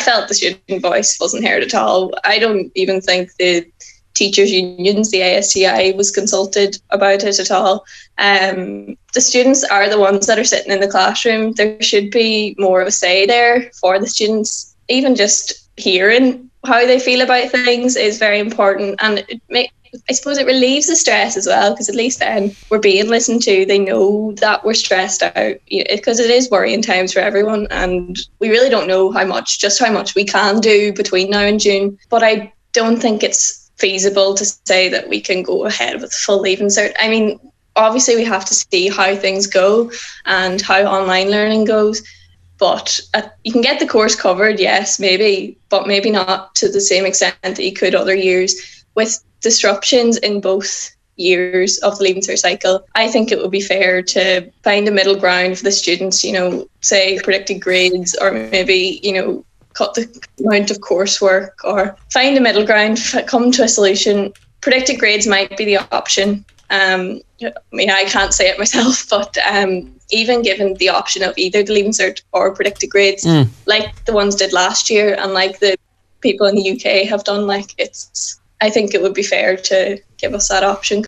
felt the student voice wasn't heard at all. I don't even think the teachers' unions, the ASTI, was consulted about it at all. The students are the ones that are sitting in the classroom. There should be more of a say there for the students. Even just hearing how they feel about things is very important, and I suppose it relieves the stress as well, because at least then we're being listened to. They know that we're stressed out, because it is worrying times for everyone, and we really don't know how much we can do between now and June. But I don't think it's feasible to say that we can go ahead with full Leaving Cert. I mean, obviously we have to see how things go and how online learning goes. But you can get the course covered, yes, maybe, but maybe not to the same extent that you could other years. With disruptions in both years of the Leaving Cert cycle, I think it would be fair to find a middle ground for the students, say predicted grades, or maybe, cut the amount of coursework, or find a middle ground, come to a solution. Predicted grades might be the option. I mean, I can't say it myself, but even given the option of either the Leaving Cert or predicted grades, like the ones did last year and like the people in the UK have done, I think it would be fair to give us that option.